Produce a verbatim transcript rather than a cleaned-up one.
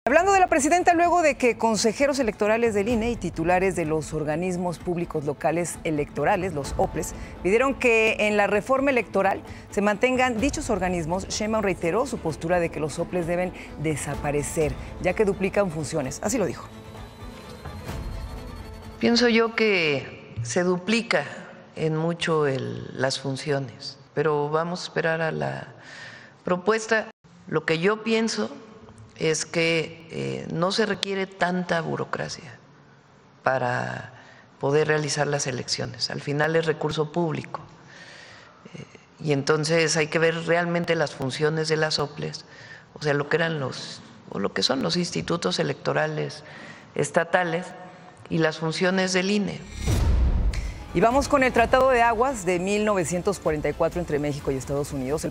Hablando de la presidenta, luego de que consejeros electorales del I N E y titulares de los organismos públicos locales electorales, los O P L E S, pidieron que en la reforma electoral se mantengan dichos organismos, Sheinbaum reiteró su postura de que los O P L E S deben desaparecer, ya que duplican funciones. Así lo dijo. Pienso yo que se duplica en mucho el, las funciones, pero vamos a esperar a la propuesta. Lo que yo pienso es que eh, no se requiere tanta burocracia para poder realizar las elecciones. Al final es recurso público. Eh, y entonces hay que ver realmente las funciones de las O P L E S, o sea, lo que eran los, o lo que son los institutos electorales estatales y las funciones del I N E. Y vamos con el Tratado de Aguas de mil novecientos cuarenta y cuatro entre México y Estados Unidos.